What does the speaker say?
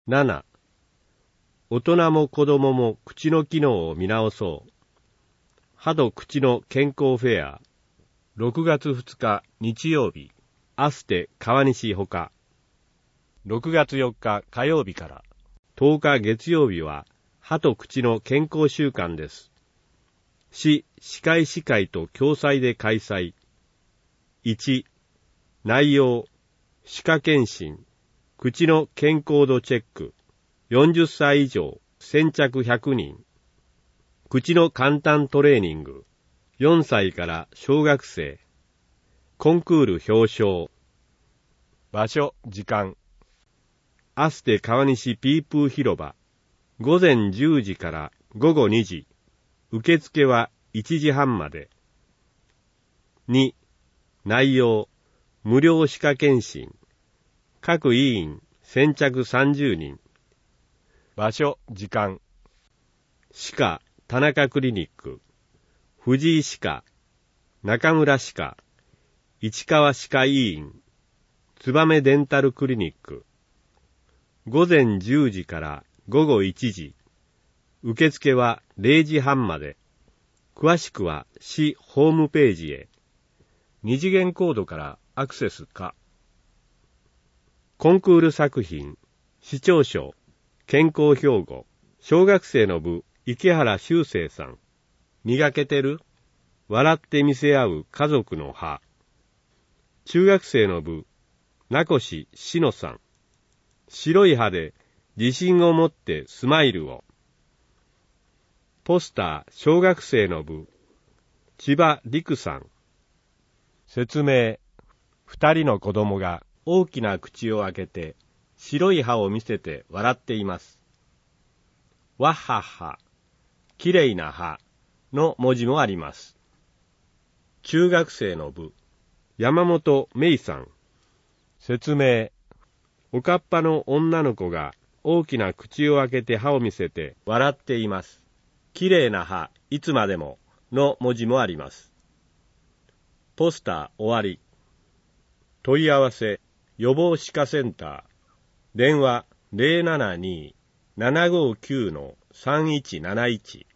7. 大人も子供も口の機能を見直そう。歯と口の健康フェア。6月2日日曜日、アステ川西ほか。6月4日火曜日から10日月曜日は歯と口の健康週間です。市歯科医師会と共催で開催。1. 内容、歯科検診、口の健康度チェック、40歳以上、先着100人。口の簡単トレーニング、4歳から小学生。コンクール表彰。場所、時間。アステ川西ピープー広場。午前10時から午後2時。受付は1時半まで。2. 内容、無料歯科検診。各委員先着30人。場所、時間。歯科、田中クリニック。藤井歯科。中村歯科。市川歯科医院。燕デンタルクリニック。午前10時から午後1時。受付は0時半まで。詳しくは市ホームページへ。2次元コードからアクセスか。コンクール作品、市長賞、健康標語、小学生の部、池原修正さん。磨けてる？笑って見せ合う家族の歯。中学生の部、名越しのさん。白い歯で自信を持ってスマイルを。ポスター、小学生の部、千葉陸さん。説明、2人の子供が大きな口を開けて白い歯を見せて笑っています。わっはっは、きれいな歯の文字もあります。中学生の部、山本芽衣さん。説明、おかっぱの女の子が大きな口を開けて歯を見せて笑っています。きれいな歯、いつまでもの文字もあります。ポスター終わり。問い合わせ、予防歯科センター。電話 072-759-3171。